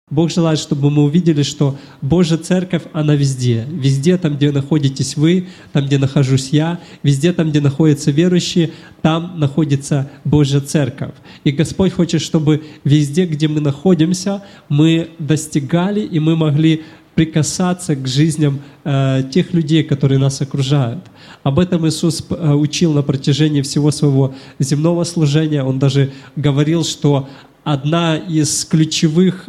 Бог желает, чтобы мы увидели, что Божья Церковь, она везде. Везде там, где находитесь вы, там, где нахожусь я, везде там, где находятся верующие, там находится Божья Церковь. И Господь хочет, чтобы везде, где мы находимся, мы достигали и мы могли прикасаться к жизням тех людей, которые нас окружают. Об этом Иисус учил на протяжении всего своего земного служения. Он даже говорил, что одна из ключевых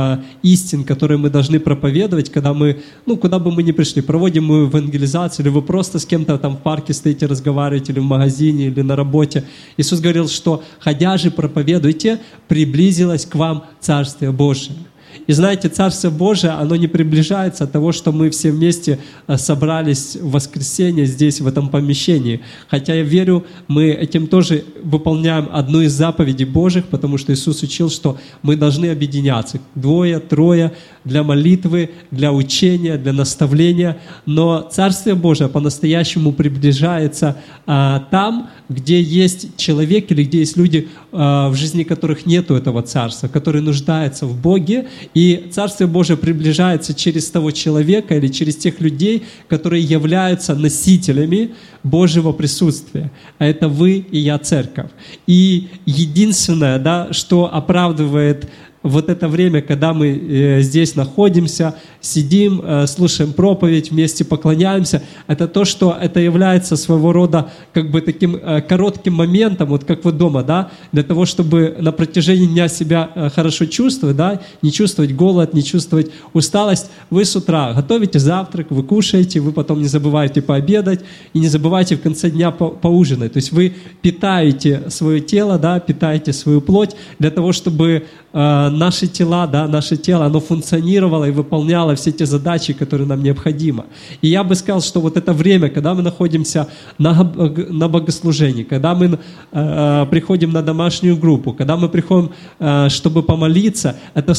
истин, которые мы должны проповедовать, когда мы, куда бы мы ни пришли, проводим мы евангелизацию, или вы просто с кем-то там в парке стоите, разговариваете, или в магазине, или на работе. Иисус говорил, что «ходя же проповедуйте, приблизилось к вам Царствие Божие». И знаете, Царствие Божие, оно не приближается от того, что мы все вместе собрались в воскресенье здесь, в этом помещении. Хотя я верю, мы этим тоже выполняем одну из заповедей Божьих, потому что Иисус учил, что мы должны объединяться. 2, 3 для молитвы, для учения, для наставления. Но Царствие Божие по-настоящему приближается там, где есть человек или где есть люди, в жизни которых нету этого Царства, которые нуждаются в Боге. И Царствие Божие приближается через того человека или через тех людей, которые являются носителями Божьего присутствия. А это вы и я, церковь. И единственное, что оправдывает вот это время, когда мы здесь находимся, сидим, слушаем проповедь, вместе поклоняемся, это то, что это является своего рода как бы таким коротким моментом, вот как вы дома, для того, чтобы на протяжении дня себя хорошо чувствовать, не чувствовать голод, не чувствовать усталость. Вы с утра готовите завтрак, вы кушаете, вы потом не забываете пообедать и не забывайте в конце дня поужинать. То есть вы питаете свое тело, питаете свою плоть для того, чтобы наше тело, оно функционировало и выполняло все те задачи, которые нам необходимы. И я бы сказал, что вот это время, когда мы находимся на богослужении, когда мы приходим на домашнюю группу, когда мы приходим, чтобы помолиться, это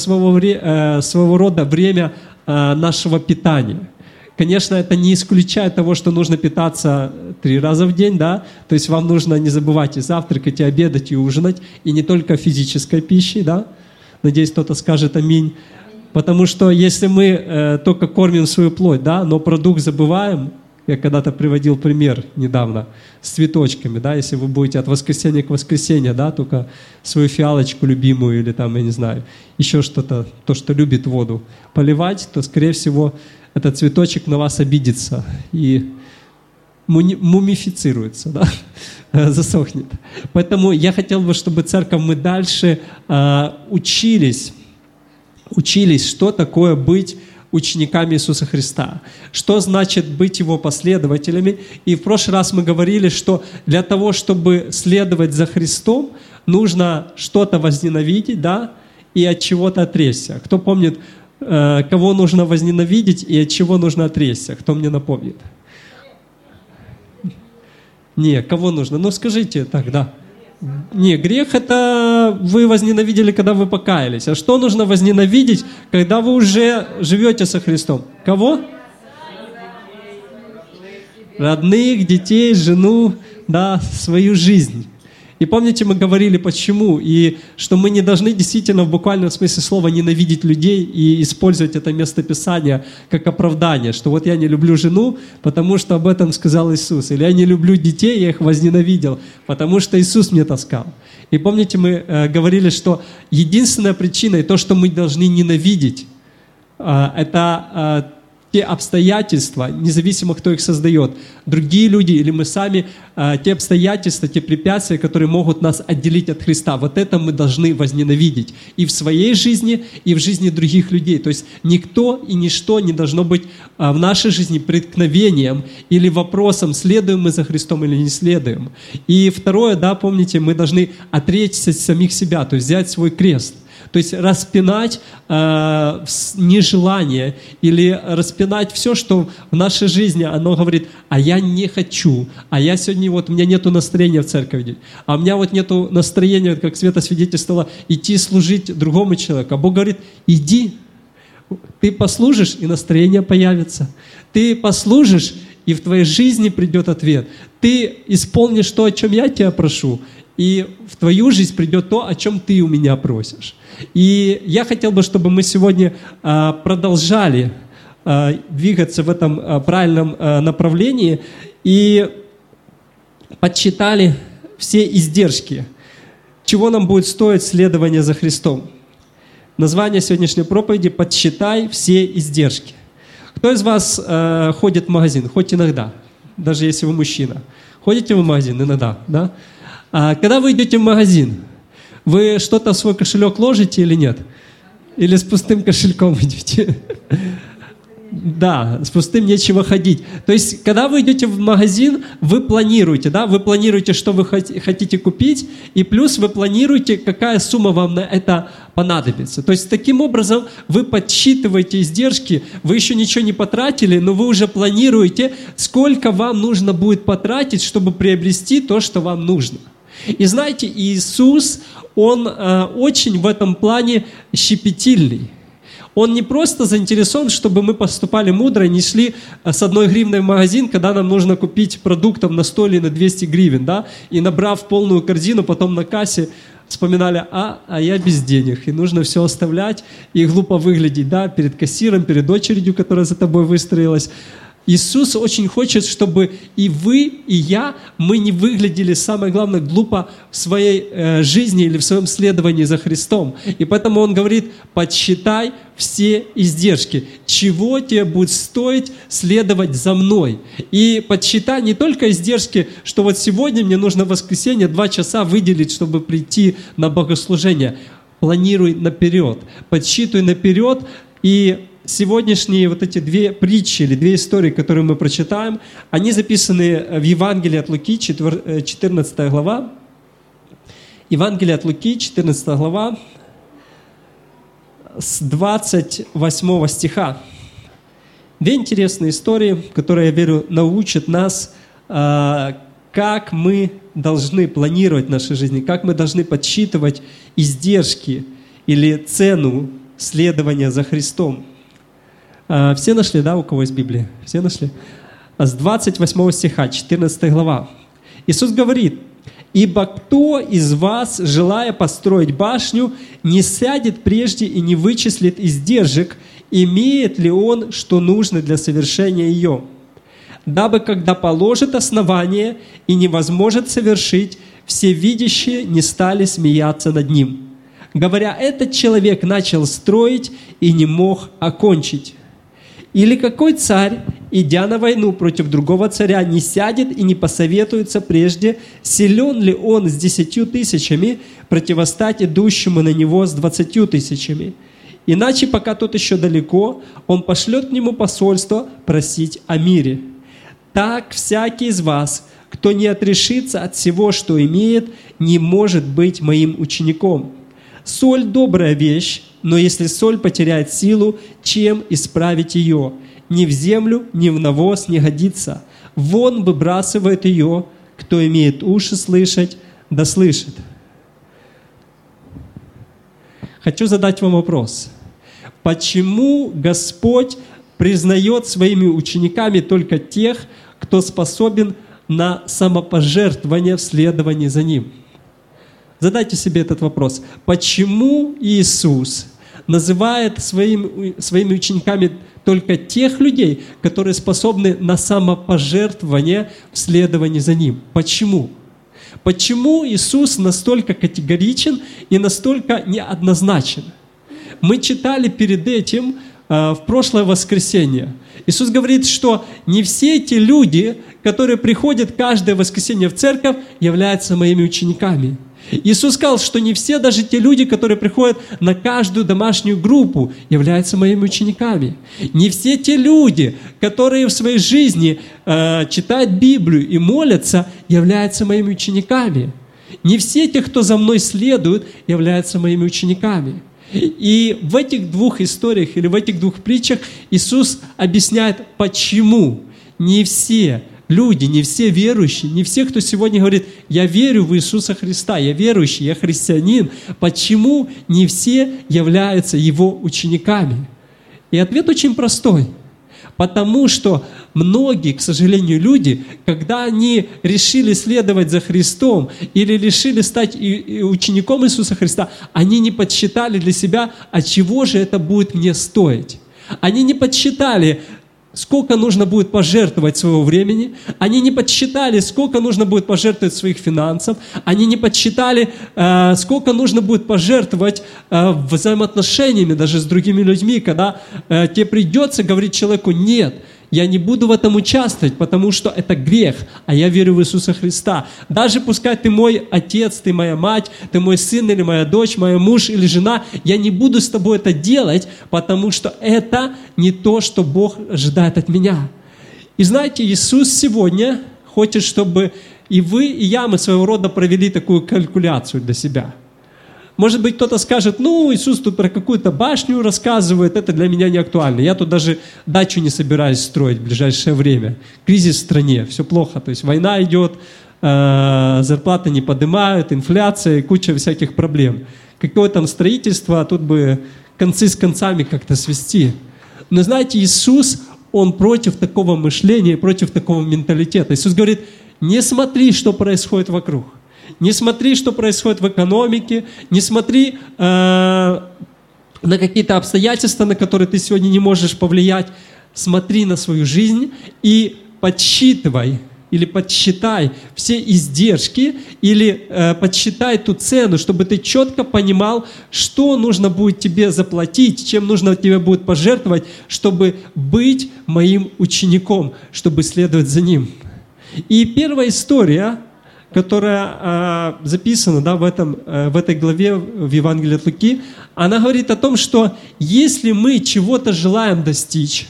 своего рода время нашего питания. Конечно, это не исключает того, что нужно питаться 3 раза в день, То есть вам нужно не забывать и завтракать, и обедать, и ужинать, и не только физической пищей, Надеюсь, кто-то скажет аминь. Потому что если мы только кормим свою плоть, но продукт забываем, я когда-то приводил пример недавно с цветочками, если вы будете от воскресенья к воскресенью, только свою фиалочку любимую или там, я не знаю, еще что-то, то, что любит воду, поливать, то, скорее всего, этот цветочек на вас обидится и мумифицируется, засохнет. Поэтому я хотел бы, чтобы церковь мы дальше учились, что такое быть учениками Иисуса Христа, что значит быть Его последователями. И в прошлый раз мы говорили, что для того, чтобы следовать за Христом, нужно что-то возненавидеть, и от чего-то отречься. Кто помнит, кого нужно возненавидеть и от чего нужно отречься? Кто мне напомнит? Не, кого нужно? Скажите так, Не, грех это вы возненавидели, когда вы покаялись. А что нужно возненавидеть, когда вы уже живете со Христом? Кого? Родных, детей, жену, свою жизнь. И помните, мы говорили, почему, и что мы не должны действительно в буквальном смысле слова ненавидеть людей и использовать это местописание как оправдание, что вот я не люблю жену, потому что об этом сказал Иисус, или я не люблю детей, я их возненавидел, потому что Иисус мне таскал. И помните, мы говорили, что единственная причина, и то, что мы должны ненавидеть, это те обстоятельства, независимо, кто их создает, другие люди или мы сами, те обстоятельства, те препятствия, которые могут нас отделить от Христа, вот это мы должны возненавидеть и в своей жизни, и в жизни других людей. То есть никто и ничто не должно быть в нашей жизни преткновением или вопросом, следуем мы за Христом или не следуем. И второе, помните, мы должны отречься самих себя, то есть взять свой крест. То есть распинать нежелание или распинать все, что в нашей жизни, оно говорит, а я не хочу, а я сегодня, у меня нету настроения в церковь идти, а у меня нету настроения, как Света свидетельствовала, идти служить другому человеку. А Бог говорит, иди, ты послужишь, и настроение появится. Ты послужишь, и в твоей жизни придет ответ. Ты исполнишь то, о чем я тебя прошу, и в твою жизнь придет то, о чем ты у меня просишь. И я хотел бы, чтобы мы сегодня продолжали двигаться в этом правильном направлении и подсчитали все издержки, чего нам будет стоить следование за Христом. Название сегодняшней проповеди «Подсчитай все издержки». Кто из вас ходит в магазин? Хоть иногда, даже если вы мужчина. Ходите вы в магазин иногда, да? Когда вы идете в магазин, вы что-то в свой кошелек ложите или нет? Или с пустым кошельком идете? Да, с пустым нечего ходить. То есть, когда вы идете в магазин, вы планируете, да? Вы планируете, что вы хотите купить, и плюс вы планируете, какая сумма вам на это понадобится. То есть, таким образом, вы подсчитываете издержки, вы еще ничего не потратили, но вы уже планируете, сколько вам нужно будет потратить, чтобы приобрести то, что вам нужно. И знаете, Иисус, Он очень в этом плане щепетильный. Он не просто заинтересован, чтобы мы поступали мудро и не шли с 1 гривной в магазин, когда нам нужно купить продуктов на 100 или на 200 гривен, да, и набрав полную корзину, потом на кассе вспоминали, а я без денег, и нужно все оставлять, и глупо выглядеть, да, перед кассиром, перед очередью, которая за тобой выстроилась. Иисус очень хочет, чтобы и вы, и я, мы не выглядели, самое главное, глупо в своей жизни или в своем следовании за Христом. И поэтому Он говорит, подсчитай все издержки. Чего тебе будет стоить следовать за мной? И подсчитай не только издержки, что вот сегодня мне нужно в воскресенье 2 часа выделить, чтобы прийти на богослужение. Планируй наперед, подсчитывай наперед. И сегодняшние вот эти 2 притчи или 2 истории, которые мы прочитаем, они записаны в Евангелии от Луки, 14 глава. Евангелие от Луки, 14 глава, с 28 стиха. 2 интересные истории, которые, я верю, научат нас, как мы должны планировать наши жизни, как мы должны подсчитывать издержки или цену следования за Христом. Все нашли, да, у кого есть Библия? Все нашли? С 28 стиха, 14 глава. Иисус говорит, «Ибо кто из вас, желая построить башню, не сядет прежде и не вычислит издержек, имеет ли он, что нужно для совершения ее? Дабы, когда положит основание и не возможет совершить, все видящие не стали смеяться над ним. Говоря, этот человек начал строить и не мог окончить. Или какой царь, идя на войну против другого царя, не сядет и не посоветуется прежде, силен ли он с 10 000 противостать идущему на него с 20 000? Иначе, пока тот еще далеко, он пошлет к нему посольство просить о мире. Так всякий из вас, кто не отрешится от всего, что имеет, не может быть моим учеником. Соль – добрая вещь, но если соль потеряет силу, чем исправить ее? Ни в землю, ни в навоз не годится. Вон выбрасывает ее, кто имеет уши слышать, да слышит». Хочу задать вам вопрос. Почему Господь признает своими учениками только тех, кто способен на самопожертвование в следовании за Ним? Задайте себе этот вопрос. Почему Иисус называет своими учениками только тех людей, которые способны на самопожертвование в следовании за Ним? Почему? Почему Иисус настолько категоричен и настолько неоднозначен? Мы читали перед этим в прошлое воскресенье. Иисус говорит, что не все эти люди, которые приходят каждое воскресенье в церковь, являются моими учениками. Иисус сказал, что не все, даже те люди, которые приходят на каждую домашнюю группу, являются моими учениками. Не все те люди, которые в своей жизни читают Библию и молятся, являются моими учениками. Не все те, кто за мной следует, являются моими учениками. И в этих 2 историях или в этих 2 притчах Иисус объясняет, почему не все люди, не все верующие, не все, кто сегодня говорит, я верю в Иисуса Христа, я верующий, я христианин, почему не все являются Его учениками? И ответ очень простой. Потому что многие, к сожалению, люди, когда они решили следовать за Христом или решили стать учеником Иисуса Христа, они не подсчитали для себя, а чего же это будет мне стоить. Они не подсчитали, сколько нужно будет пожертвовать своего времени, они не подсчитали, сколько нужно будет пожертвовать своих финансов, они не подсчитали, сколько нужно будет пожертвовать взаимоотношениями даже с другими людьми, когда тебе придется говорить человеку: нет, я не буду в этом участвовать, потому что это грех, а я верю в Иисуса Христа. Даже пускай ты мой отец, ты моя мать, ты мой сын или моя дочь, мой муж или жена, я не буду с тобой это делать, потому что это не то, что Бог ожидает от меня. И знаете, Иисус сегодня хочет, чтобы и вы, и я, мы своего рода провели такую калькуляцию для себя. Может быть, кто-то скажет: ну, Иисус тут про какую-то башню рассказывает, это для меня не актуально. Я тут даже дачу не собираюсь строить в ближайшее время. Кризис в стране, все плохо. То есть война идет, зарплаты не поднимают, инфляция и куча всяких проблем. Какое там строительство, а тут бы концы с концами как-то свести. Но знаете, Иисус, Он против такого мышления, против такого менталитета. Иисус говорит: не смотри, что происходит вокруг. Не смотри, что происходит в экономике, не смотри на какие-то обстоятельства, на которые ты сегодня не можешь повлиять. Смотри на свою жизнь и подсчитывай или подсчитай все издержки или подсчитай ту цену, чтобы ты четко понимал, что нужно будет тебе заплатить, чем нужно тебе будет пожертвовать, чтобы быть моим учеником, чтобы следовать за Ним. И первая история, которая записана, да, в этой главе в Евангелии от Луки, она говорит о том, что если мы чего-то желаем достичь,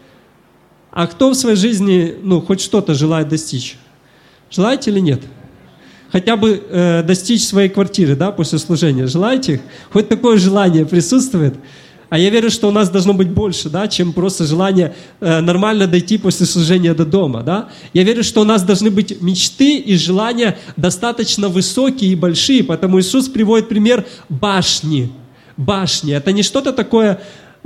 а кто в своей жизни, хоть что-то желает достичь? Желаете или нет? Хотя бы достичь своей квартиры, да, после служения. Желаете? Хоть такое желание присутствует? А я верю, что у нас должно быть больше, да, чем просто желание нормально дойти после служения до дома. Да? Я верю, что у нас должны быть мечты и желания достаточно высокие и большие, потому Иисус приводит пример башни. Башни. Это не что-то такое,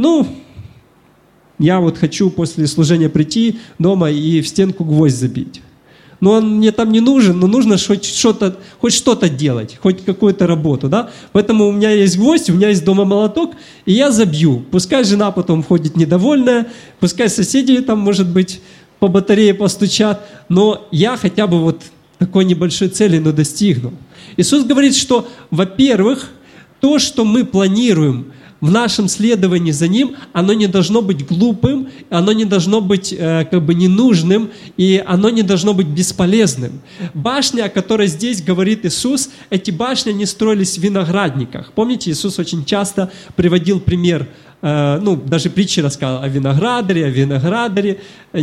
я вот хочу после служения прийти дома и в стенку гвоздь забить. Но он мне там не нужен, но нужно хоть что-то делать, хоть какую-то работу, да? Поэтому у меня есть гвоздь, у меня есть дома молоток, и я забью. Пускай жена потом ходит недовольная, пускай соседи там, может быть, по батарее постучат, но я хотя бы вот такой небольшой цели, но достигну. Иисус говорит, что, во-первых, то, что мы планируем в нашем следовании за Ним, оно не должно быть глупым, оно не должно быть ненужным, и оно не должно быть бесполезным. Башни, о которой здесь говорит Иисус, эти башни, они строились в виноградниках. Помните, Иисус очень часто приводил пример, даже притчи рассказал о виноградаре,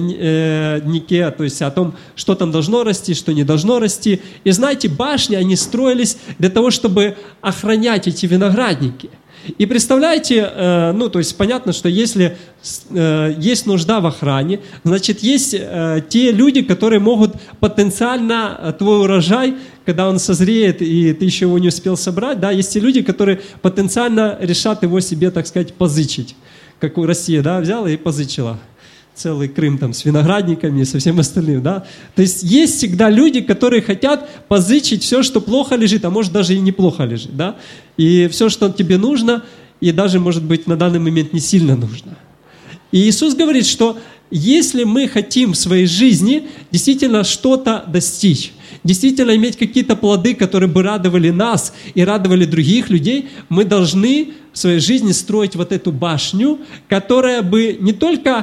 то есть о том, что там должно расти, что не должно расти. И знаете, башни, они строились для того, чтобы охранять эти виноградники. И представляете, то есть понятно, что если есть нужда в охране, значит, есть те люди, которые могут потенциально твой урожай, когда он созреет, и ты еще его не успел собрать, да, есть те люди, которые потенциально решат его себе, так сказать, позычить. Как у России, да, взяла и позычила целый Крым там с виноградниками и со всем остальным, да. То есть есть всегда люди, которые хотят позычить все, что плохо лежит, а может даже и неплохо лежит, да. И все, что тебе нужно, и даже, может быть, на данный момент не сильно нужно. И Иисус говорит, что если мы хотим в своей жизни действительно что-то достичь, действительно иметь какие-то плоды, которые бы радовали нас и радовали других людей, мы должны в своей жизни строить вот эту башню, которая бы не только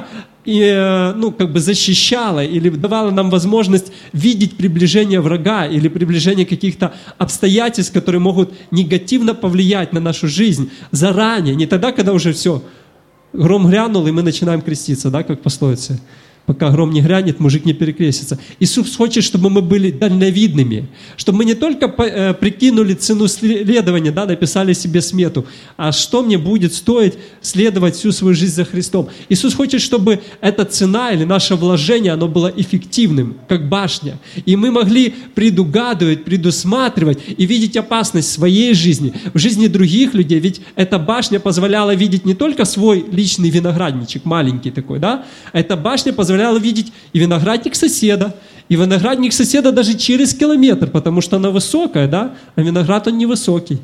защищала или давала нам возможность видеть приближение врага или приближение каких-то обстоятельств, которые могут негативно повлиять на нашу жизнь заранее, не тогда, когда уже все, гром грянул, и мы начинаем креститься, да, как в пословице. Пока гром не грянет, мужик не перекрестится. Иисус хочет, чтобы мы были дальновидными, чтобы мы не только прикинули цену следования, да, написали себе смету, а что мне будет стоить следовать всю свою жизнь за Христом. Иисус хочет, чтобы эта цена или наше вложение, оно было эффективным, как башня. И мы могли предугадывать, предусматривать и видеть опасность в своей жизни, в жизни других людей. Ведь эта башня позволяла видеть не только свой личный виноградничек, маленький такой, да? Эта башня позволяла видеть и виноградник соседа, и виноградник соседа даже через километр, потому что она высокая, да? А виноград он невысокий.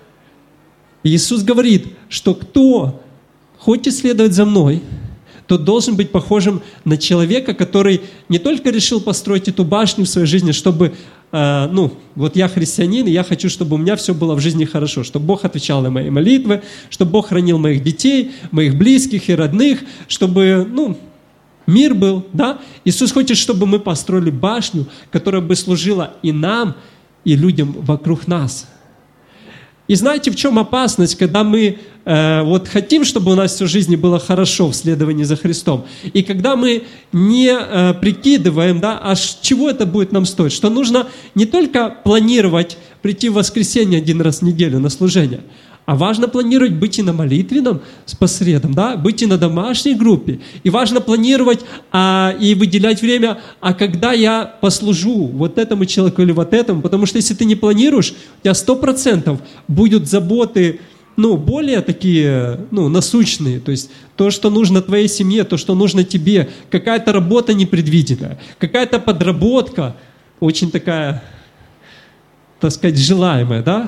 И Иисус говорит, что кто хочет следовать за мной, тот должен быть похожим на человека, который не только решил построить эту башню в своей жизни, чтобы, вот я христианин, и я хочу, чтобы у меня все было в жизни хорошо, чтобы Бог отвечал на мои молитвы, чтобы Бог хранил моих детей, моих близких и родных, чтобы, мир был, да? Иисус хочет, чтобы мы построили башню, которая бы служила и нам, и людям вокруг нас. И знаете, в чем опасность, когда мы хотим, чтобы у нас всю жизнь было хорошо в следовании за Христом, и когда мы не прикидываем, да, а чего это будет нам стоить, что нужно не только планировать прийти в воскресенье 1 раз в неделю на служение, а важно планировать быть и на молитвенном по средам, да? Быть и на домашней группе. И важно планировать и выделять время, а когда я послужу вот этому человеку или вот этому. Потому что если ты не планируешь, у тебя 100% будут заботы, более такие, насущные. То есть то, что нужно твоей семье, то, что нужно тебе. Какая-то работа непредвиденная, какая-то подработка, очень такая, так сказать, желаемая, да?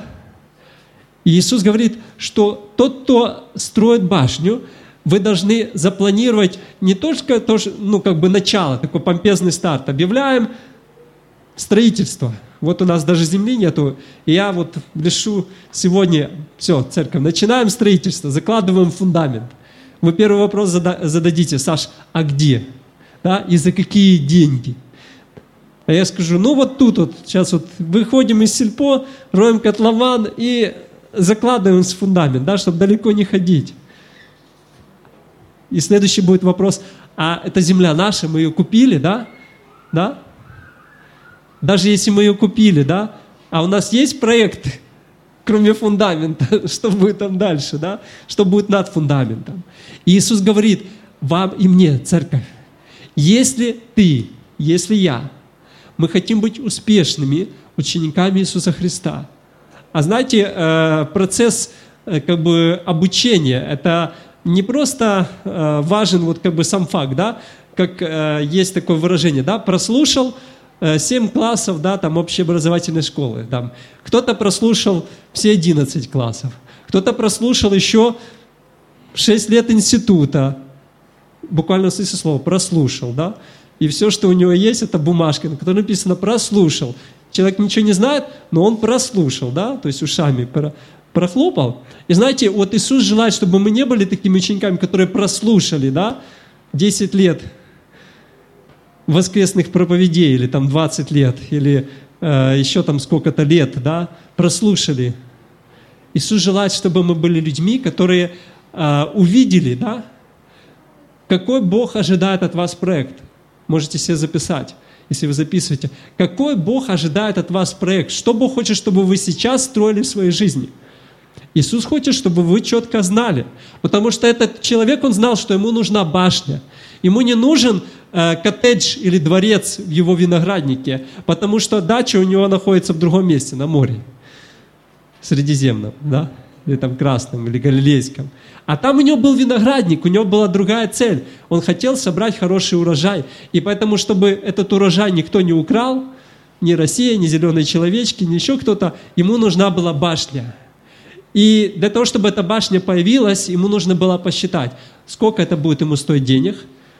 И Иисус говорит, что тот, кто строит башню, вы должны запланировать не только то, начало, такой помпезный старт. Объявляем строительство. Вот у нас даже земли нету. И я решу сегодня, все, церковь, начинаем строительство, закладываем фундамент. Вы первый вопрос зададите: Саш, а где? Да? И за какие деньги? А я скажу, тут, сейчас выходим из сельпо, роем котлован и закладываем с фундамент, да, чтобы далеко не ходить. И следующий будет вопрос: а эта земля наша, мы ее купили, да? Да? Даже если мы ее купили, да? А у нас есть проект, кроме фундамента, что будет там дальше, да? Что будет над фундаментом? И Иисус говорит вам и мне, церковь, если ты, если я, мы хотим быть успешными учениками Иисуса Христа. А знаете, процесс обучения, это не просто важен сам факт, да, как есть такое выражение, да, прослушал 7 классов, да, там общеобразовательной школы, там. Кто-то прослушал все 11 классов, кто-то прослушал еще 6 лет института, буквально в смысле слова, прослушал, да, и все, что у него есть, это бумажка, на которой написано «прослушал». Человек ничего не знает, но он прослушал, да, то есть ушами прохлопал. И знаете, Иисус желает, чтобы мы не были такими учениками, которые прослушали, да, 10 лет воскресных проповедей, или там 20 лет, или еще там сколько-то лет, да, прослушали. Иисус желает, чтобы мы были людьми, которые увидели, да, какой Бог ожидает от вас проект. Можете себе записать, если вы записываете. Какой Бог ожидает от вас проект? Что Бог хочет, чтобы вы сейчас строили в своей жизни? Иисус хочет, чтобы вы четко знали. Потому что этот человек, он знал, что ему нужна башня. Ему не нужен коттедж или дворец в его винограднике, потому что дача у него находится в другом месте, на море. Средиземном, да? Или там Красном, или Галилейском. А там у него был виноградник, у него была другая цель. Он хотел собрать хороший урожай. И поэтому, чтобы этот урожай никто не украл, ни Россия, ни зеленые человечки, ни еще кто-то, ему нужна была башня. И для того, чтобы эта башня появилась, ему нужно было посчитать, сколько это будет ему стоить денег,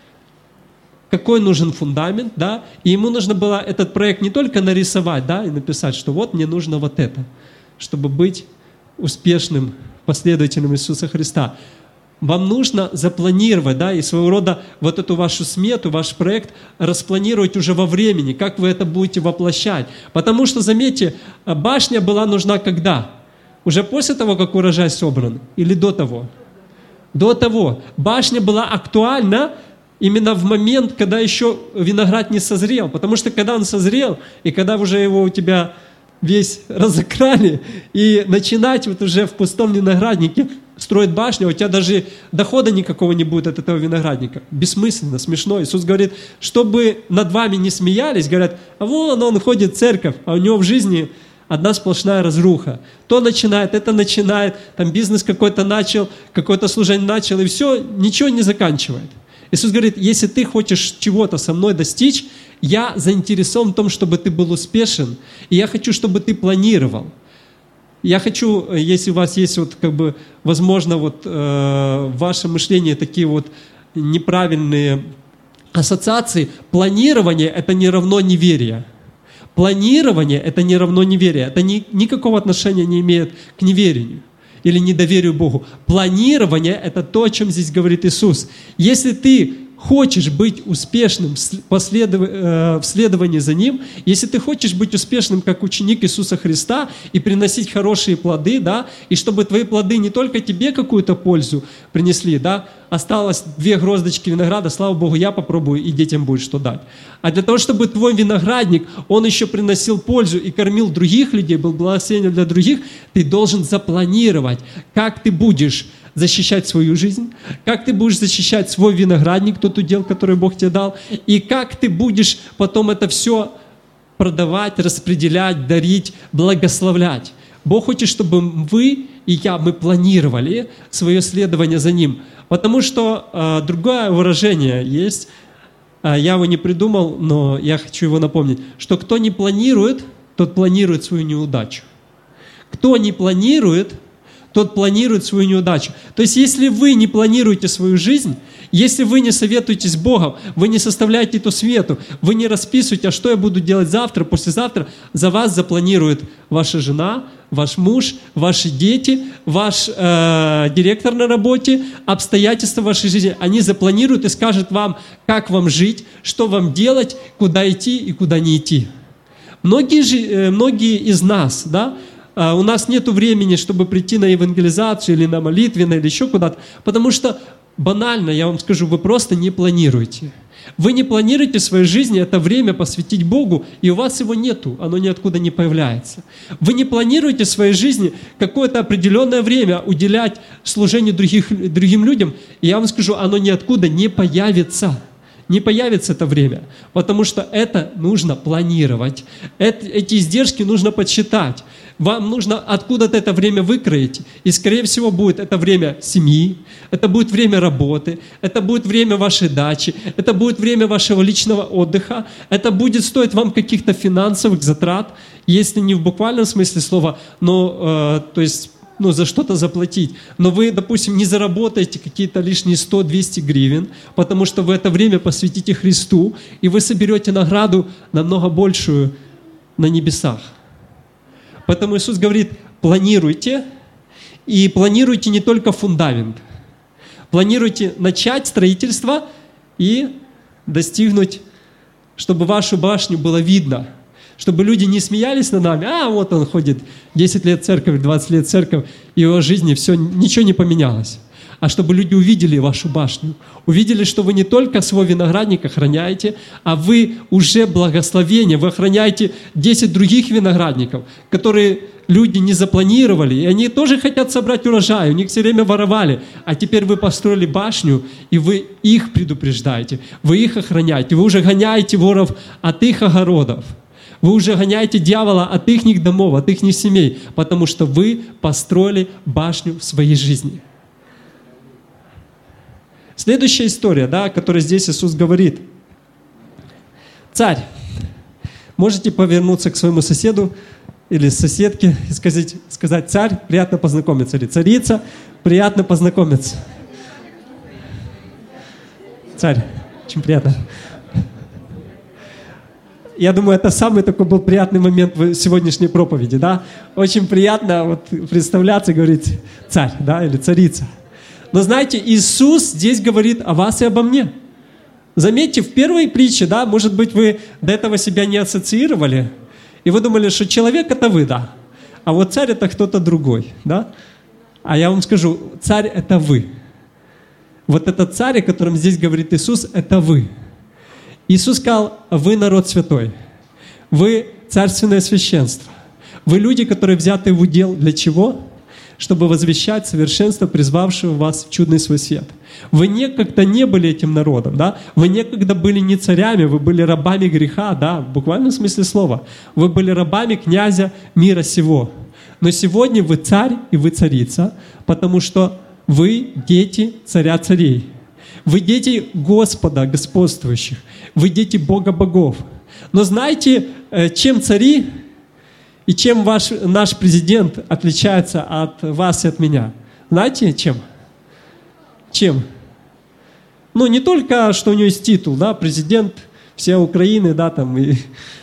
какой нужен фундамент, да, и ему нужно было этот проект не только нарисовать, да, и написать, что вот мне нужно вот это, чтобы быть успешным последователем Иисуса Христа. Вам нужно запланировать, да, и своего рода вот эту вашу смету, ваш проект распланировать уже во времени, как вы это будете воплощать. Потому что, заметьте, башня была нужна когда? Уже после того, как урожай собран, или до того? До того. Башня была актуальна именно в момент, когда еще виноград не созрел. Потому что когда он созрел, и когда уже его у тебя весь разокрали, и начинать вот уже в пустом винограднике строить башню, у тебя даже дохода никакого не будет от этого виноградника. Бессмысленно, смешно. Иисус говорит, чтобы над вами не смеялись, говорят, а вон он ходит в церковь, а у него в жизни одна сплошная разруха. То начинает, это начинает, там бизнес какой-то начал, какое-то служение начал, и все, ничего не заканчивает. Иисус говорит, если ты хочешь чего-то со мной достичь, я заинтересован в том, чтобы ты был успешен, и я хочу, чтобы ты планировал. Я хочу, если у вас есть вот как бы, возможно, вот в вашем мышлении такие вот неправильные ассоциации, планирование – это не равно неверие. Планирование – это не равно неверие. Это никакого отношения не имеет к неверию или недоверию Богу. Планирование – это то, о чем здесь говорит Иисус. Если ты хочешь быть успешным в следовании за Ним, если ты хочешь быть успешным как ученик Иисуса Христа и приносить хорошие плоды, да, и чтобы твои плоды не только тебе какую-то пользу принесли, да, осталось 2 гроздочки винограда, слава Богу, я попробую, и детям будет что дать. А для того, чтобы твой виноградник, он еще приносил пользу и кормил других людей, был благословением для других, ты должен запланировать, как ты будешь защищать свою жизнь, как ты будешь защищать свой виноградник, тот удел, который Бог тебе дал, и как ты будешь потом это все продавать, распределять, дарить, благословлять. Бог хочет, чтобы вы и я, мы планировали свое следование за Ним. Потому что другое выражение есть, я его не придумал, но я хочу его напомнить, что кто не планирует, тот планирует свою неудачу. Кто не планирует, тот планирует свою неудачу. То есть, если вы не планируете свою жизнь, если вы не советуетесь с Богом, вы не составляете эту смету, вы не расписываете, а что я буду делать завтра, послезавтра, за вас запланирует ваша жена, ваш муж, ваши дети, ваш директор на работе, обстоятельства вашей жизни. Они запланируют и скажут вам, как вам жить, что вам делать, куда идти и куда не идти. Многие из нас, да, у нас нет времени, чтобы прийти на евангелизацию или на молитвенное, или еще куда-то, потому что банально, я вам скажу, вы просто не планируете. Вы не планируете в своей жизни это время посвятить Богу, и у вас его нету, оно ниоткуда не появляется. Вы не планируете в своей жизни какое-то определенное время уделять служению другим людям, и я вам скажу, оно ниоткуда не появится. Не появится это время, потому что это нужно планировать. Эти издержки нужно подсчитать. Вам нужно откуда-то это время выкроить. И, скорее всего, будет это время семьи, это будет время работы, это будет время вашей дачи, это будет время вашего личного отдыха, это будет стоить вам каких-то финансовых затрат, если не в буквальном смысле слова, но, то есть, за что-то заплатить. Но вы, допустим, не заработаете какие-то лишние 100-200 гривен, потому что вы это время посвятите Христу, и вы соберете награду намного большую на небесах. Поэтому Иисус говорит, планируйте, и планируйте не только фундамент. Планируйте начать строительство и достигнуть, чтобы вашу башню было видно, чтобы люди не смеялись над нами, вот он ходит 10 лет в церковь, 20 лет в церковь, и в его жизни все, ничего не поменялось. А чтобы люди увидели вашу башню, увидели, что вы не только свой виноградник охраняете, а вы уже благословение, вы охраняете 10 других виноградников, которые люди не запланировали, и они тоже хотят собрать урожай, у них все время воровали, а теперь вы построили башню, и вы их предупреждаете, вы их охраняете, вы уже гоняете воров от их огородов. Вы уже гоняете дьявола от их домов, от их семей, потому что вы построили башню в своей жизни. Следующая история, о которой здесь Иисус говорит. Царь. Можете повернуться к своему соседу или соседке и сказать, царь, приятно познакомиться, или царица, приятно познакомиться. Царь, очень приятно. Я думаю, это самый такой был приятный момент в сегодняшней проповеди, да? Очень приятно представляться и говорить царь, или царица. Но знаете, Иисус здесь говорит о вас и обо мне. Заметьте, в первой притче, может быть, вы до этого себя не ассоциировали, и вы думали, что человек – это вы, а вот царь – это кто-то другой, А я вам скажу, царь – это вы. Вот этот царь, о котором здесь говорит Иисус, это вы. Иисус сказал, вы народ святой, вы царственное священство, вы люди, которые взяты в удел для чего? Чтобы возвещать совершенство, призвавшего вас в чудный свой свет. Вы некогда не были этим народом, да? Вы некогда были не царями, вы были рабами греха, да, в буквальном смысле слова. Вы были рабами князя мира сего. Но сегодня вы царь и вы царица, потому что вы дети царя царей. Вы дети Господа господствующих. Вы дети Бога богов. Но знаете, чем цари и чем наш президент отличается от вас и от меня? Знаете, чем? Чем? Ну, не только, что у него есть титул, да, президент всей Украины, да, там, и...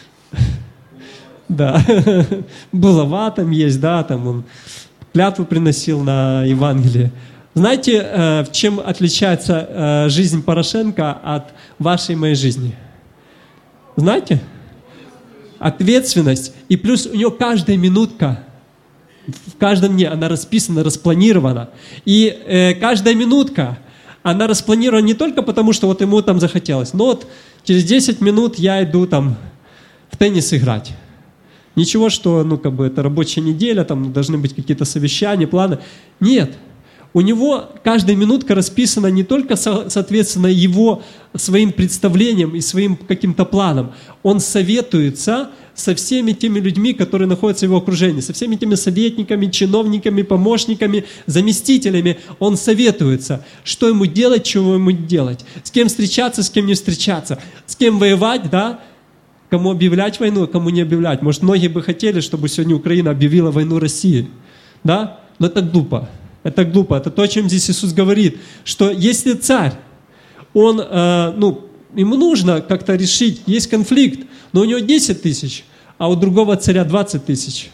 Да, булава там есть, да, там он клятву приносил на Евангелие. Знаете, в чем отличается жизнь Порошенко от вашей и моей жизни? Знаете? Ответственность. И плюс у него каждая минутка, в каждом дне она расписана, распланирована. И каждая минутка, она распланирована не только потому, что вот ему там захотелось, но вот через 10 минут я иду там в теннис играть. Ничего, что, ну, как бы это рабочая неделя, там должны быть какие-то совещания, планы. Нет. У него каждая минутка расписана не только соответственно его своим представлениям и своим каким-то планам. Он советуется со всеми теми людьми, которые находятся в его окружении, со всеми теми советниками, чиновниками, помощниками, заместителями. Он советуется, что ему делать, чего ему делать, с кем встречаться, с кем не встречаться, с кем воевать, да, кому объявлять войну, а кому не объявлять. Может, многие бы хотели, чтобы сегодня Украина объявила войну России, да? Но это глупо. Это глупо. Это то, о чем здесь Иисус говорит, что если царь, он, ему нужно как-то решить, есть конфликт, но у него 10 тысяч, а у другого царя 20 тысяч,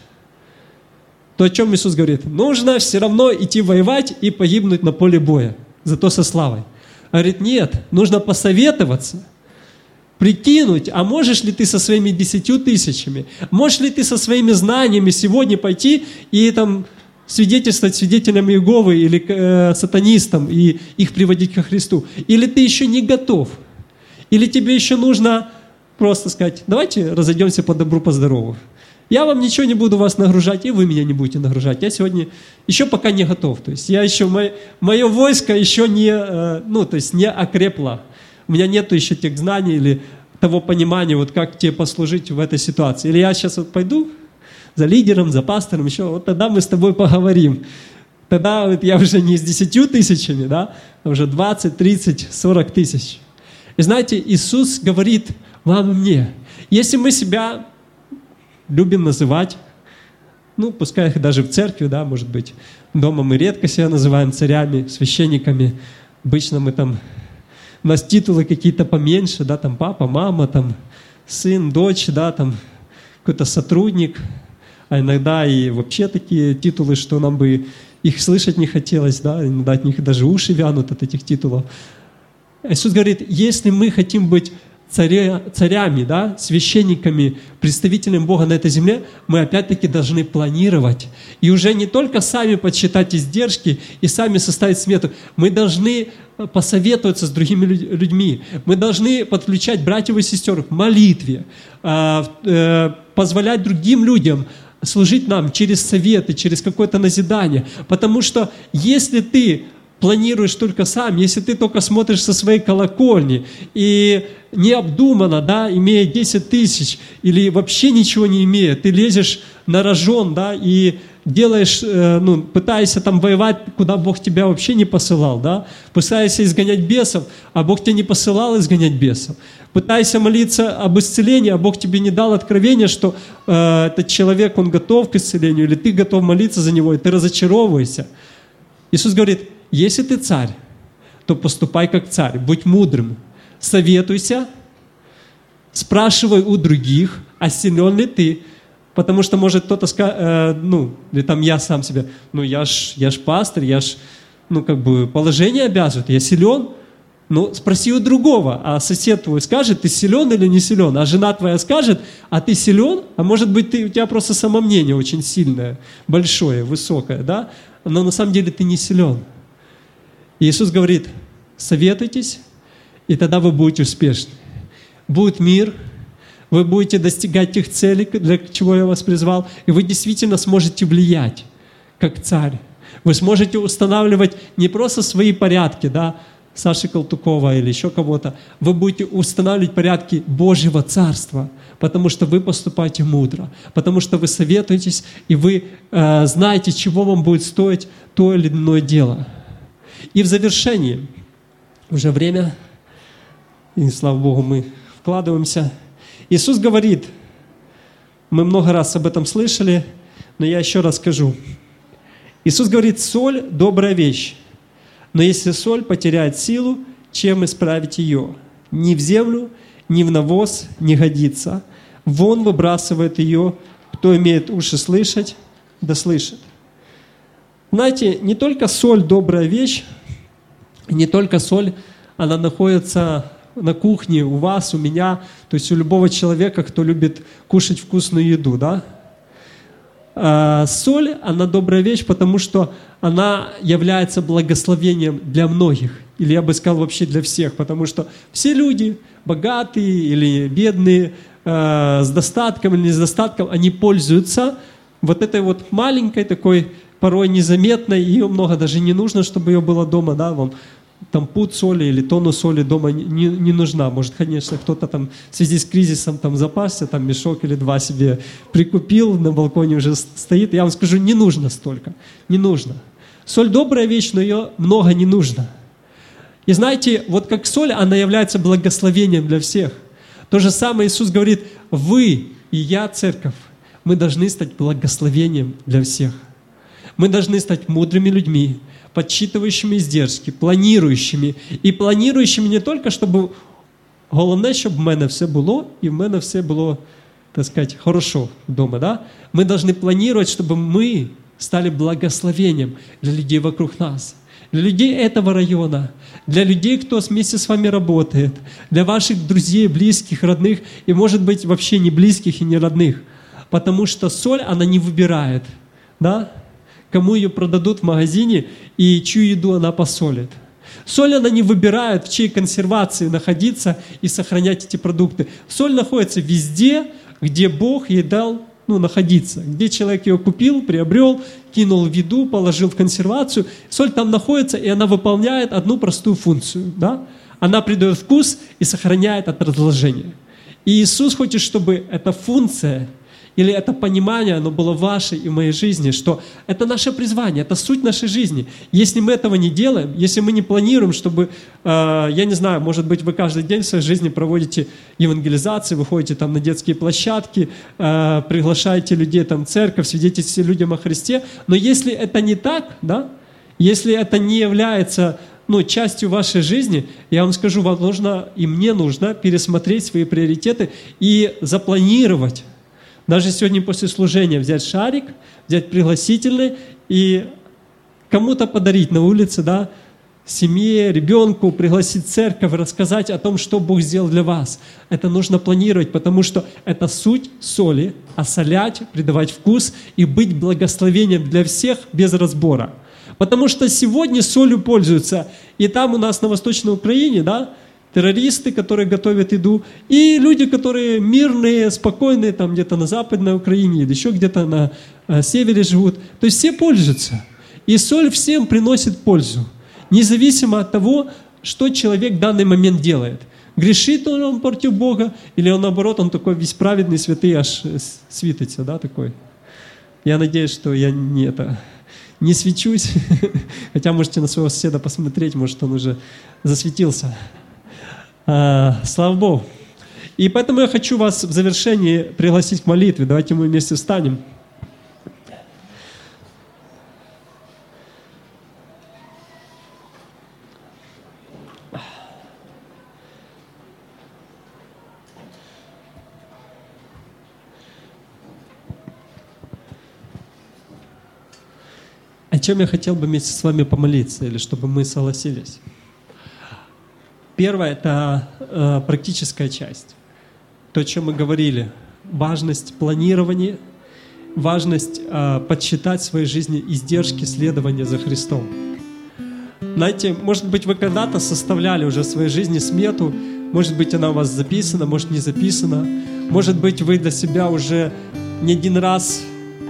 то о чем Иисус говорит? Нужно все равно идти воевать и погибнуть на поле боя, зато со славой. Говорит, нет, нужно посоветоваться, прикинуть, а можешь ли ты со своими 10 тысячами, можешь ли ты со своими знаниями сегодня пойти и там свидетельствовать свидетелям Иеговы или сатанистам и их приводить ко Христу? Или ты еще не готов? Или тебе еще нужно просто сказать, давайте разойдемся по добру, по здорову. Я вам ничего не буду вас нагружать, и вы меня не будете нагружать. Я сегодня еще пока не готов. То есть я еще, мое войско еще не окрепло. У меня нету еще тех знаний или того понимания, вот как тебе послужить в этой ситуации. Или я сейчас вот пойду за лидером, за пастором, еще, вот тогда мы с тобой поговорим. Тогда вот я уже не с 10 тысячами, да, а уже 20, 30, 40 тысяч. И знаете, Иисус говорит вам и мне, если мы себя любим называть, ну, пускай даже в церкви, да, может быть, дома мы редко себя называем царями, священниками, обычно мы там, у нас титулы какие-то поменьше, да, там папа, мама, там сын, дочь, да, там какой-то сотрудник, а иногда и вообще такие титулы, что нам бы их слышать не хотелось, да, иногда от них даже уши вянут от этих титулов. Иисус говорит, если мы хотим быть царями, да, священниками, представителями Бога на этой земле, мы опять-таки должны планировать. И уже не только сами подсчитать издержки и сами составить смету, мы должны посоветоваться с другими людьми. Мы должны подключать братьев и сестер в молитве, позволять другим людям служить нам через советы, через какое-то назидание. Потому что если ты планируешь только сам, если ты только смотришь со своей колокольни и необдуманно, да, имея 10 тысяч или вообще ничего не имея, ты лезешь на рожон, да, и делаешь, пытаешься там воевать, куда Бог тебя вообще не посылал, да, пытаешься изгонять бесов, а Бог тебя не посылал изгонять бесов, пытаешься молиться об исцелении, а Бог тебе не дал откровения, что этот человек, он готов к исцелению, или ты готов молиться за него, и ты разочаровываешься. Иисус говорит, если ты царь, то поступай как царь, будь мудрым, советуйся, спрашивай у других, а силен ли ты. Потому что, может, кто-то скажет, или там я сам себе, я ж пастор, положение обязывает, я силен. Спроси у другого, а сосед твой скажет, ты силен или не силен, а жена твоя скажет, а ты силен, а может быть, у тебя просто самомнение очень сильное, большое, высокое, да, но на самом деле ты не силен. И Иисус говорит, советуйтесь, и тогда вы будете успешны. Будет мир, вы будете достигать тех целей, для чего я вас призвал, и вы действительно сможете влиять, как царь. Вы сможете устанавливать не просто свои порядки, да, Саши Колтукова или еще кого-то, вы будете устанавливать порядки Божьего Царства, потому что вы поступаете мудро, потому что вы советуетесь, и вы знаете, чего вам будет стоить то или иное дело. И в завершении, уже время, и слава Богу, мы вкладываемся. Иисус говорит, мы много раз об этом слышали, но я еще раз скажу. Иисус говорит, соль – добрая вещь, но если соль потеряет силу, чем исправить ее? Ни в землю, ни в навоз не годится. Вон выбрасывает ее, кто имеет уши слышать, да слышит. Знаете, не только соль – добрая вещь, не только соль, она находится на кухне у вас, у меня, то есть у любого человека, кто любит кушать вкусную еду, да? Соль, она добрая вещь, потому что она является благословением для многих, или я бы сказал вообще для всех, потому что все люди, богатые или бедные, с достатком или не с достатком, они пользуются вот этой вот маленькой такой, порой незаметной, ее много даже не нужно, чтобы ее было дома, да, вам там пуд соли или тонну соли дома не нужна. Может, конечно, кто-то там в связи с кризисом там запасся, там мешок или два себе прикупил, на балконе уже стоит. Я вам скажу, не нужно столько, не нужно. Соль добрая вещь, но ее много не нужно. И знаете, вот как соль, она является благословением для всех. То же самое Иисус говорит, вы и я, церковь, мы должны стать благословением для всех. Мы должны стать мудрыми людьми, подсчитывающими издержки, плануючими. І плануючими не тільки, щоб головне, щоб в мене все було, і в мене все було, так сказать, хорошо вдома. Да? Мы должны планировать, чтобы мы стали благословением для людей вокруг нас, для людей этого района, для людей, кто вместе с вами работает, для ваших друзей, близких, родных, и, может быть, вообще не близких и не родных. Потому что соль, она не выбирает, да? Кому ее продадут в магазине и чью еду она посолит. Соль, она не выбирает, в чьей консервации находиться и сохранять эти продукты. Соль находится везде, где Бог ей дал находиться. Где человек ее купил, приобрел, кинул в еду, положил в консервацию. Соль там находится, и она выполняет одну простую функцию. Да? Она придает вкус и сохраняет от разложения. И Иисус хочет, чтобы эта функция или это понимание, оно было в вашей и в моей жизни, что это наше призвание, это суть нашей жизни. Если мы этого не делаем, если мы не планируем, чтобы, я не знаю, может быть, вы каждый день в своей жизни проводите евангелизации, выходите там на детские площадки, приглашаете людей там в церковь, свидетельствуете людям о Христе, но если это не так, да, если это не является частью вашей жизни, я вам скажу, вам нужно и мне нужно пересмотреть свои приоритеты и запланировать. Даже сегодня после служения взять шарик, взять пригласительный и кому-то подарить на улице, да, семье, ребенку, пригласить в церковь, рассказать о том, что Бог сделал для вас. Это нужно планировать, потому что это суть соли, осолять, придавать вкус и быть благословением для всех без разбора. Потому что сегодня солью пользуются, и там у нас на Восточной Украине, да, террористы, которые готовят еду, и люди, которые мирные, спокойные, там где-то на Западной Украине или еще где-то на севере живут. То есть все пользуются. И соль всем приносит пользу, независимо от того, что человек в данный момент делает. Грешит он против Бога, или он наоборот, он такой весь праведный, святый, аж светится, да, такой. Я надеюсь, что я не свечусь, хотя можете на своего соседа посмотреть, может, он уже засветился. Слава Богу. И поэтому я хочу вас в завершении пригласить к молитве. Давайте мы вместе встанем. О чем я хотел бы вместе с вами помолиться, или чтобы мы согласились? Первое – это практическая часть. То, о чем мы говорили. Важность планирования, важность подсчитать в своей жизни издержки следования за Христом. Знаете, может быть, вы когда-то составляли уже в своей жизни смету, может быть, она у вас записана, может, не записана, может быть, вы для себя уже не один раз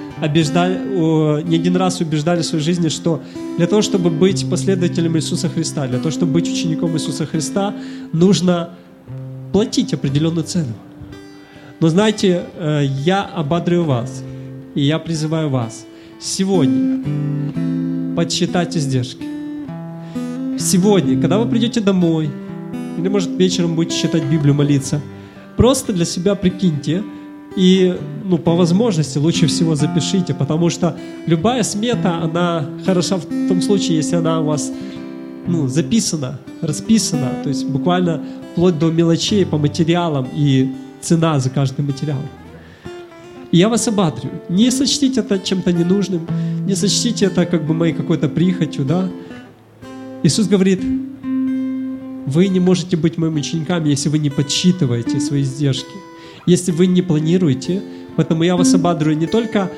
убеждали в своей жизни, что для того, чтобы быть последователем Иисуса Христа, для того, чтобы быть учеником Иисуса Христа, нужно платить определенную цену. Но знаете, я ободряю вас, и я призываю вас сегодня подсчитать издержки. Сегодня, когда вы придете домой, или, может, вечером будете читать Библию, молиться, просто для себя прикиньте и, по возможности, лучше всего запишите, потому что любая смета, она хороша в том случае, если она у вас, записана, расписана, то есть буквально вплоть до мелочей по материалам и цена за каждый материал. И я вас ободрю. Не сочтите это чем-то ненужным, не сочтите это моей какой-то прихотью, да? Иисус говорит, вы не можете быть моими учениками, если вы не подсчитываете свои издержки, если вы не планируете. Поэтому я вас ободрю не только,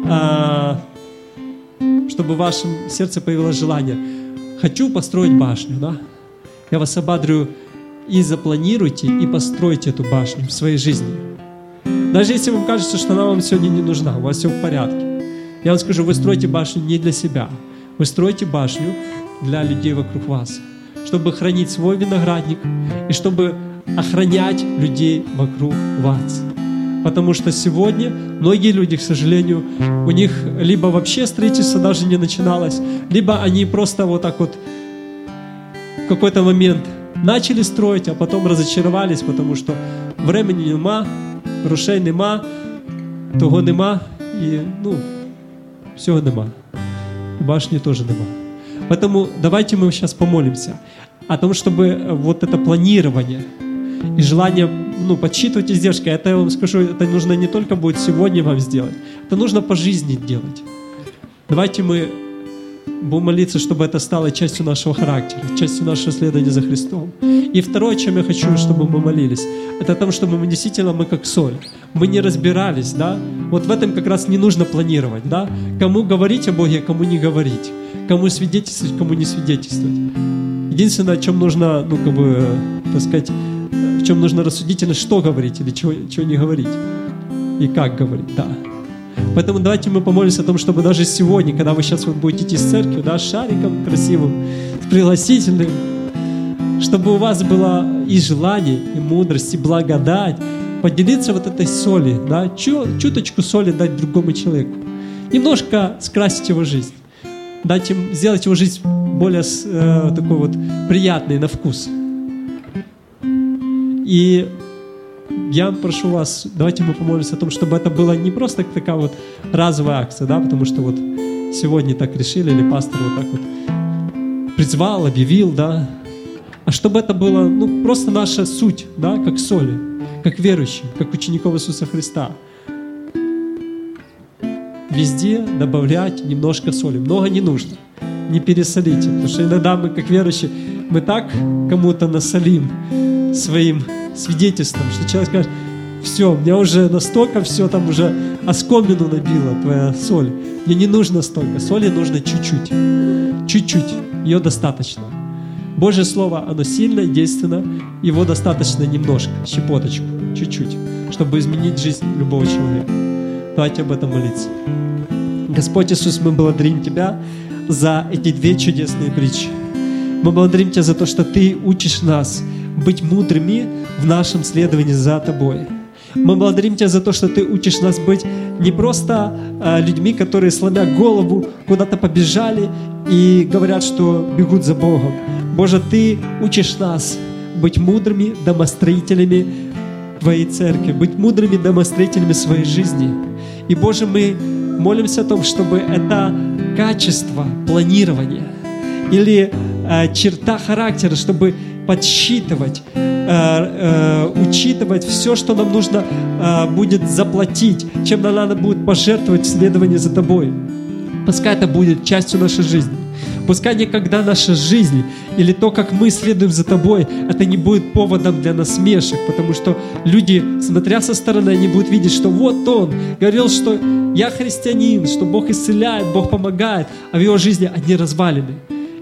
чтобы в вашем сердце появилось желание, хочу построить башню, да? Я вас ободрю, и запланируйте, и постройте эту башню в своей жизни. Даже если вам кажется, что она вам сегодня не нужна, у вас все в порядке. Я вам скажу, вы строите башню не для себя, вы строите башню для людей вокруг вас, чтобы хранить свой виноградник и чтобы охранять людей вокруг вас. Потому что сегодня многие люди, к сожалению, у них либо вообще строительство даже не начиналось, либо они просто вот так вот в какой-то момент начали строить, а потом разочаровались, потому что времени нема, грошей нема, того нема, і всього нема. Башни тоже нема. Поэтому давайте мы сейчас помолимся о том, чтобы вот это планирование и желание подсчитывать издержки, это я вам скажу, это нужно не только будет сегодня вам сделать, это нужно по жизни делать. Давайте мы будем молиться, чтобы это стало частью нашего характера, частью нашего следования за Христом. И второе, о чем я хочу, чтобы мы молились, это о том, чтобы мы действительно, мы как соль, мы не разбирались, да? Вот в этом как раз не нужно планировать, да? Кому говорить о Боге, кому не говорить, кому свидетельствовать, кому не свидетельствовать. Единственное, о чем нужно, в чем нужно рассудительность, что говорить или чего не говорить и как говорить, да. Поэтому давайте мы помолимся о том, чтобы даже сегодня, когда вы сейчас будете идти с церкви, да, с шариком красивым, с пригласительным, чтобы у вас было и желание, и мудрость, и благодать поделиться вот этой соли, да, чуточку соли дать другому человеку, немножко скрасить его жизнь, сделать его жизнь более такой вот приятной на вкус. И я прошу вас, давайте мы помолимся о том, чтобы это было не просто такая вот разовая акция, да, потому что вот сегодня так решили, или пастор вот так вот призвал, объявил, да, а чтобы это было, просто наша суть, да, как соли, как верующие, как учеников Иисуса Христа. Везде добавлять немножко соли, много не нужно, не пересолите, потому что иногда мы, как верующие, мы так кому-то насолим своим свидетельством, что человек скажет, все, у меня уже настолько все там уже оскомину набила твоя соль. Мне не нужно столько, соли нужно чуть-чуть. Чуть-чуть, ее достаточно. Божье Слово, оно сильное, действенно, его достаточно немножко, щепоточку, чуть-чуть, чтобы изменить жизнь любого человека. Давайте об этом молиться. Господь Иисус, мы благодарим Тебя за эти две чудесные притчи. Мы благодарим Тебя за то, что Ты учишь нас быть мудрыми в нашем следовании за Тобой. Мы благодарим Тебя за то, что Ты учишь нас быть не просто людьми, которые, сломя голову, куда-то побежали и говорят, что бегут за Богом. Боже, Ты учишь нас быть мудрыми домостроителями Твоей церкви, быть мудрыми домостроителями своей жизни. И, Боже, мы молимся о том, чтобы это качество планирования или черта характера, чтобы подсчитывать, учитывать все, что нам нужно будет заплатить, чем нам надо будет пожертвовать в следовании за Тобой. Пускай это будет частью нашей жизни. Пускай никогда наша жизнь или то, как мы следуем за Тобой, это не будет поводом для насмешек, потому что люди, смотря со стороны, они будут видеть, что вот он говорил, что я христианин, что Бог исцеляет, Бог помогает, а в его жизни одни развалины.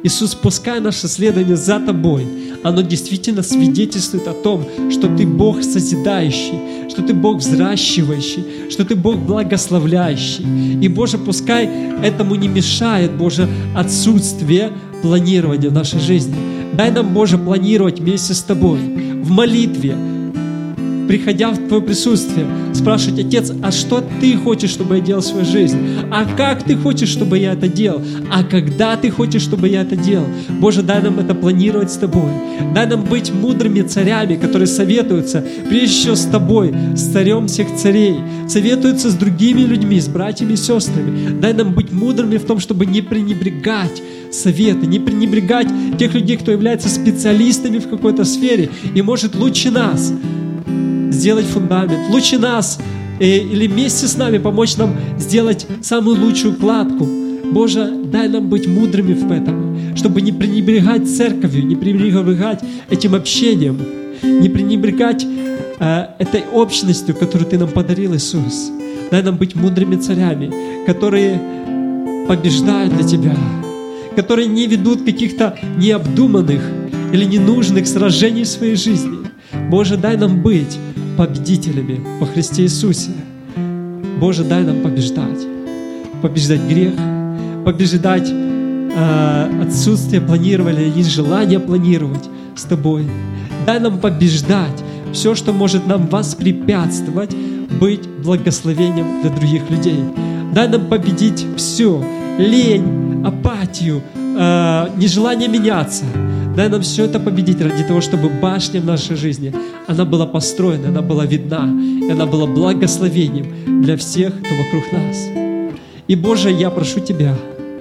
Иисус, пускай наше следование за Тобой, оно действительно свидетельствует о том, что Ты Бог созидающий, что Ты Бог взращивающий, что Ты Бог благословляющий. И, Боже, пускай этому не мешает, Боже, отсутствие планирования в нашей жизни. Дай нам, Боже, планировать вместе с Тобой, в молитве, приходя в Твое присутствие, спрашивать: Отец, а что Ты хочешь, чтобы я делал в своей жизни? А как Ты хочешь, чтобы я это делал? А когда Ты хочешь, чтобы я это делал? Боже, дай нам это планировать с Тобой. Дай нам быть мудрыми царями, которые советуются прежде всего с Тобой, с царем всех царей, советуются с другими людьми, с братьями и сестрами. Дай нам быть мудрыми в том, чтобы не пренебрегать советы, не пренебрегать тех людей, кто является специалистами в какой-то сфере и может лучше нас сделать фундамент, лучше нас или вместе с нами помочь нам сделать самую лучшую кладку. Боже, дай нам быть мудрыми в этом, чтобы не пренебрегать церковью, не пренебрегать этим общением, не пренебрегать этой общностью, которую Ты нам подарил, Иисус. Дай нам быть мудрыми царями, которые побеждают для Тебя, которые не ведут каких-то необдуманных или ненужных сражений в своей жизни. Боже, дай нам быть победителями во Христе Иисусе. Боже, дай нам побеждать грех, побеждать отсутствие планирования или желание планировать с Тобой. Дай нам побеждать все, что может нам воспрепятствовать быть благословением для других людей. Дай нам победить все: лень, апатию, нежелание меняться. Дай нам все это победить ради того, чтобы башня в нашей жизни, она была построена, она была видна, и она была благословением для всех, кто вокруг нас. И, Боже, я прошу Тебя,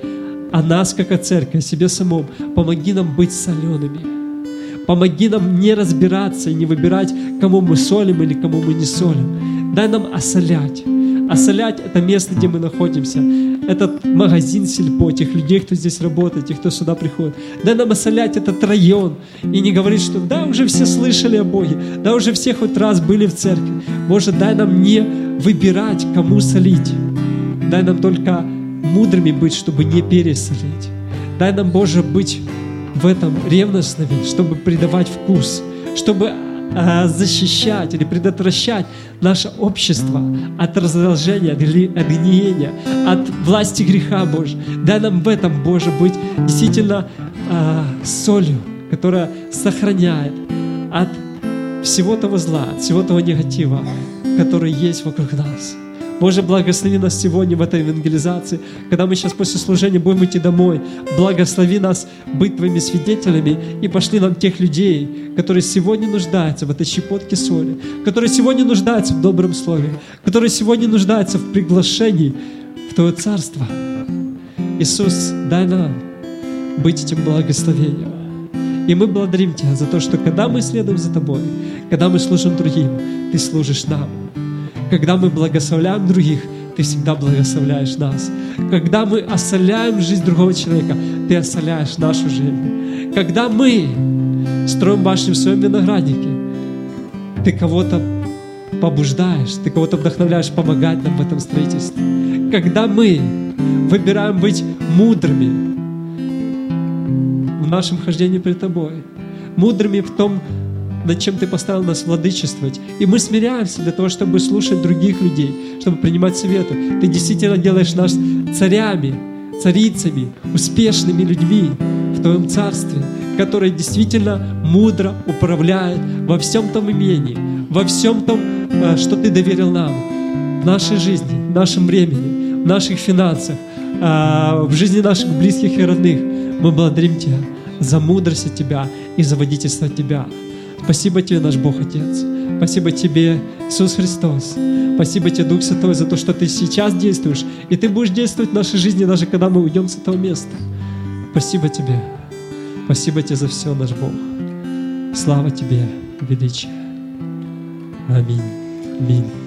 о нас, как о церкви, о себе самом, помоги нам быть солеными. Помоги нам не разбираться и не выбирать, кому мы солим или кому мы не солим. Дай нам осолять. Осолять — это место, где мы находимся. Этот магазин сельпо, тех людей, кто здесь работает, тех, кто сюда приходит. Дай нам осолять этот район и не говорить, что да, уже все слышали о Боге, да, уже все хоть раз были в церкви. Боже, дай нам не выбирать, кому солить. Дай нам только мудрыми быть, чтобы не пересолить. Дай нам, Боже, быть в этом ревностными, чтобы придавать вкус, чтобы защищать или предотвращать наше общество от разложения, от гниения, от власти греха, Боже. Дай нам в этом, Боже, быть действительно солью, которая сохраняет от всего того зла, от всего того негатива, который есть вокруг нас. Боже, благослови нас сегодня в этой евангелизации, когда мы сейчас после служения будем идти домой. Благослови нас быть Твоими свидетелями и пошли нам тех людей, которые сегодня нуждаются в этой щепотке соли, которые сегодня нуждаются в добром слове, которые сегодня нуждаются в приглашении в Твое Царство. Иисус, дай нам быть этим благословением. И мы благодарим Тебя за то, что когда мы следуем за Тобой, когда мы служим другим, Ты служишь нам. Когда мы благословляем других, Ты всегда благословляешь нас. Когда мы осоляем жизнь другого человека, Ты осоляешь нашу жизнь. Когда мы строим башню в своем винограднике, Ты кого-то побуждаешь, Ты кого-то вдохновляешь помогать нам в этом строительстве. Когда мы выбираем быть мудрыми в нашем хождении пред Тобой, мудрыми в том, над чем Ты поставил нас владычествовать. И мы смиряемся для того, чтобы слушать других людей, чтобы принимать советы. Ты действительно делаешь нас царями, царицами, успешными людьми в Твоем Царстве, которые действительно мудро управляют во всем том имении, во всем том, что Ты доверил нам, в нашей жизни, в нашем времени, в наших финансах, в жизни наших близких и родных. Мы благодарим Тебя за мудрость от Тебя и за водительство от Тебя. Спасибо Тебе, наш Бог Отец. Спасибо Тебе, Иисус Христос. Спасибо Тебе, Дух Святой, за то, что Ты сейчас действуешь. И Ты будешь действовать в нашей жизни, даже когда мы уйдем с этого места. Спасибо Тебе. Спасибо Тебе за все, наш Бог. Слава Тебе, величие. Аминь. Аминь.